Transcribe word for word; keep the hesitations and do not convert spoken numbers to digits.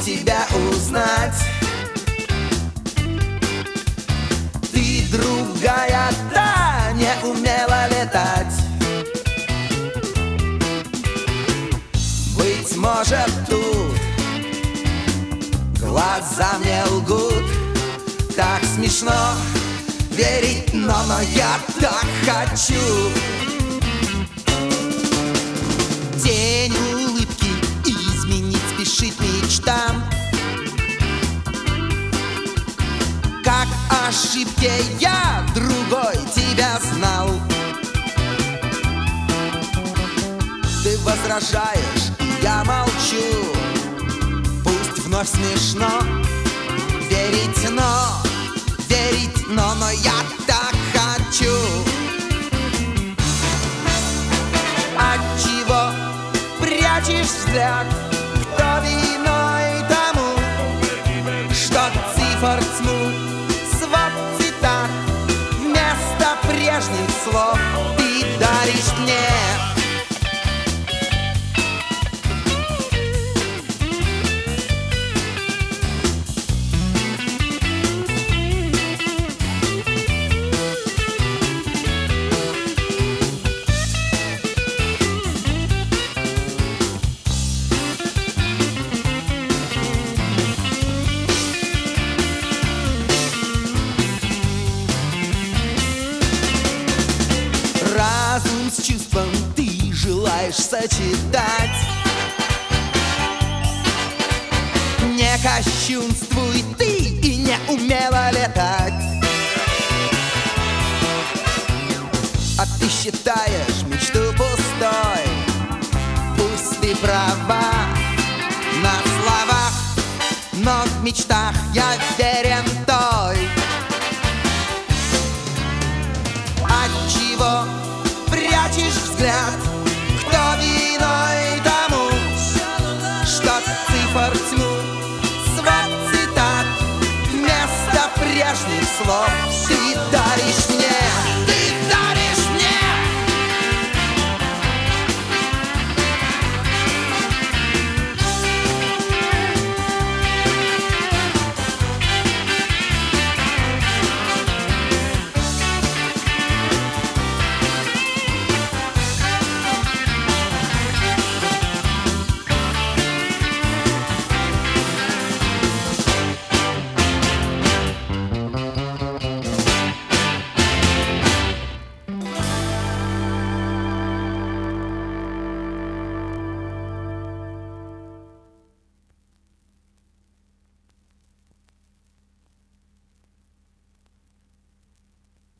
тебя узнать. Ты другая, та не умела летать. Быть может, тут глаза мне лгут. Так смешно верить, но, но я так хочу. Тень улыбки изменить спешит мечтам. Как ошибки я другой тебя знал. Ты возражаешь, и я молчу. Пусть вновь смешно верить, но, верить, но, но я так хочу. Отчего прячешь взгляд? Кто виной тому, что цифр тьму, свод цитат вместо прежних слов ты даришь мне? Разум с чувством ты желаешь сочетать. Не кощунствуй ты и не умела летать. А ты считаешь мечту пустой. Пусть ты права на словах, но в мечтах я верен